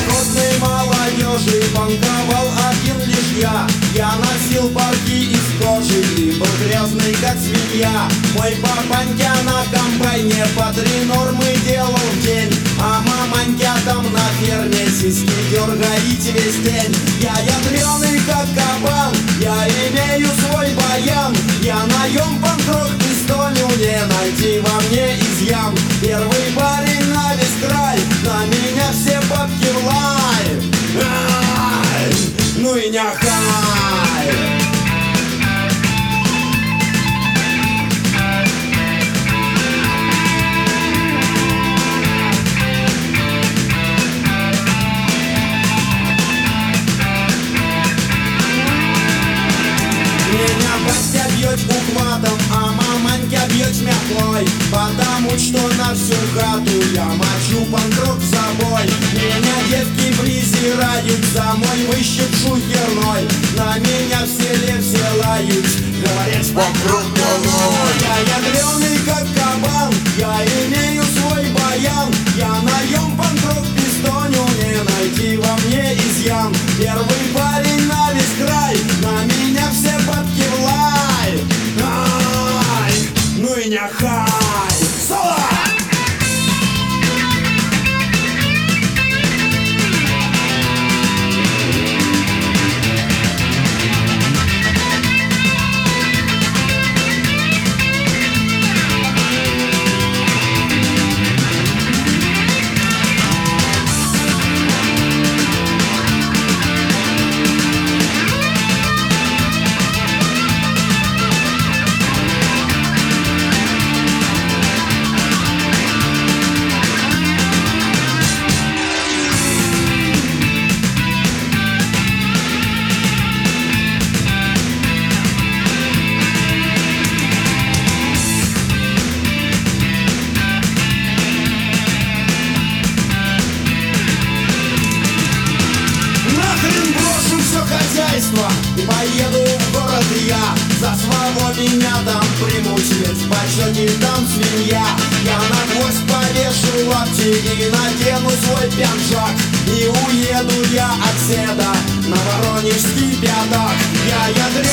колхозной молодежи банковал один лишь я. Я носил парки из кожи и был грязный как свинья. Мой папанька на комбайне по 3 нормы делал в день, а маманька там на ферме сиськи дергает весь день. Я ядреный как кабан, я имею свой баян. Я наем панк-рок пистолю, не найти во мне изъян. Первый парень на весь край, на меня все бабки в лай. Ай, ну и няхай. Меня батя бьет ухватом, а маманька бьет метлой, потому что на всю хату я мочу панк-рок с собой. Меня девки презирают за мой выщик шухерной. На меня в селе все лают, говорят, панк-рок долой. Я ядреный как кабан, я имею свой баян. Я наем панк-рок пистоню, не найти во мне изъян. Первый парень на весь край, на меня все бабки в лай. Ай, ну и няхай. Соло! И поеду в город я, за славу меня там примут, ведь в почете там свинья. Я на гвоздь повешу лапти и надену свой пиджак, и уеду я от седа на воронежский пятак. Я